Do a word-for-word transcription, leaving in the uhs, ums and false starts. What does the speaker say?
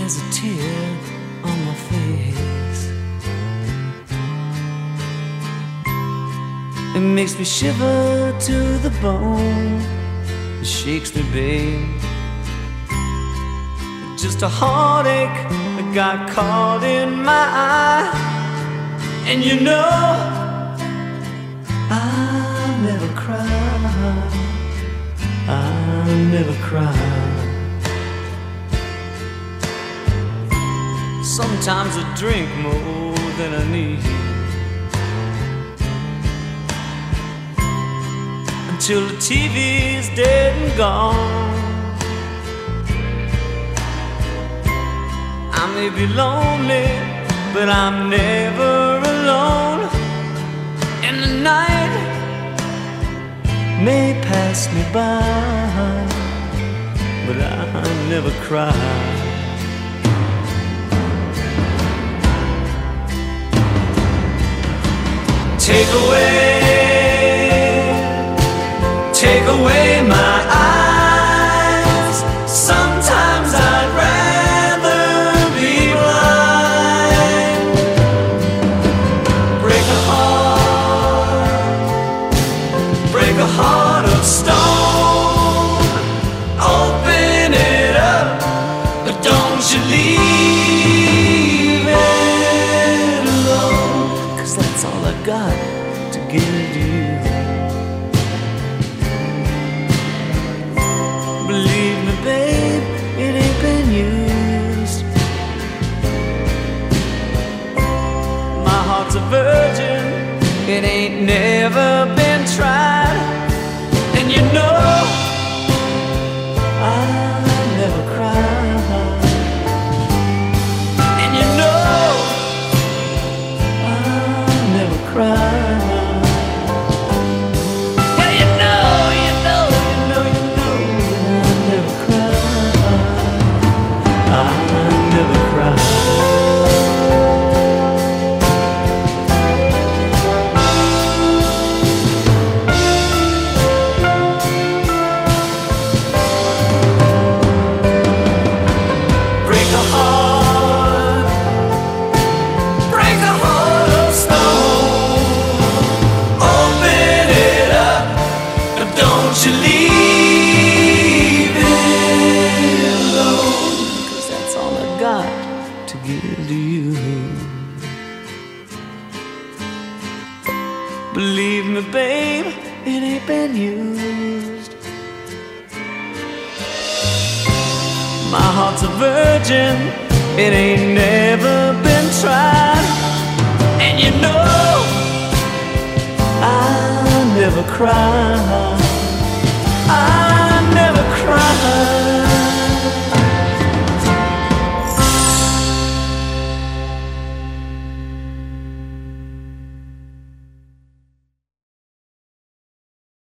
there's a tear on my face. It makes me shiver to the bone. It shakes me, babe. Just a heartache that got caught in my eye. And you know I never cry, I never cry. Sometimes I drink more than I need, until the T V's dead and gone. I may be lonely, but I'm never alone. And the night may pass me by, but I never cry. Take away, take away my eyes. Sometimes I'd rather be blind. Break a heart, break a heart of stone. Open it up, but don't you leave it alone. 'Cause that's all I got to give you. Believe me, babe, it ain't been used. My heart's a virgin, it ain't never been tried. And you know I never cry. And you know I never cry. To give to you. Believe me, babe, it ain't been used. My heart's a virgin, it ain't never been tried. And you know I never cry.